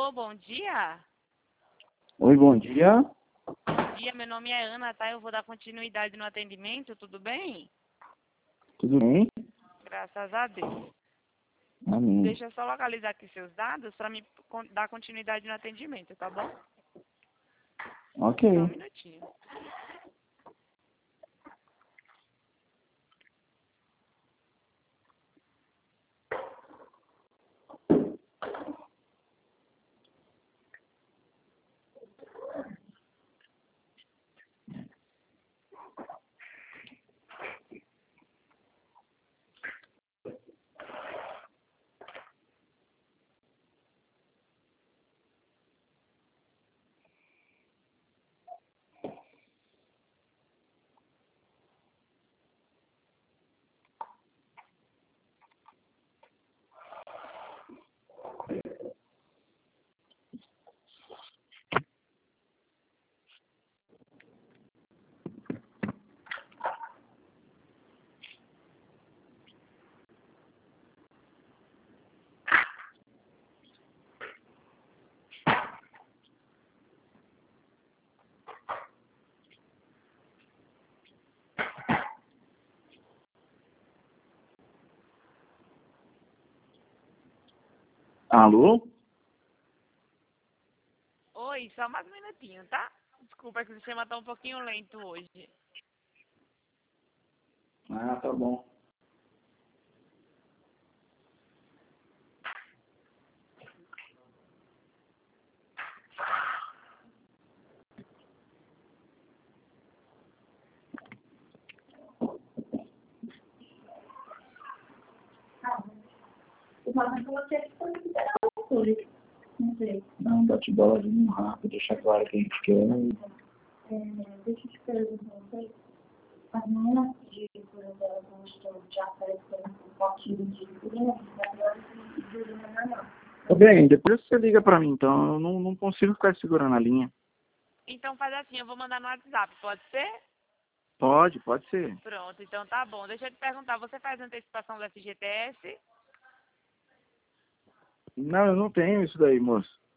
Alô, bom dia? Oi, bom dia. Bom dia, meu nome é Ana, tá? Eu vou dar continuidade no atendimento, tudo bem? Tudo bem? Graças a Deus. Amém. Deixa eu só localizar aqui seus dados para me dar continuidade no atendimento, tá bom? Ok. Só um minutinho. Alô? Oi, só mais um minutinho, tá? Desculpa que o sistema tá um pouquinho lento hoje. Ah, tá bom. Não, bate bola de um rápido, deixa claro que a gente quer. Deixa eu te perguntar, as meninas de dela estão já aparecendo com fotinho de urina, agora de urina normal. Tá bem, depois você liga pra mim, então eu não consigo ficar segurando a linha. Então faz assim, eu vou mandar no WhatsApp, pode ser? Pode ser. Pronto, então tá bom. Deixa eu te perguntar, você faz antecipação do FGTS? Não, eu não tenho isso daí, moço.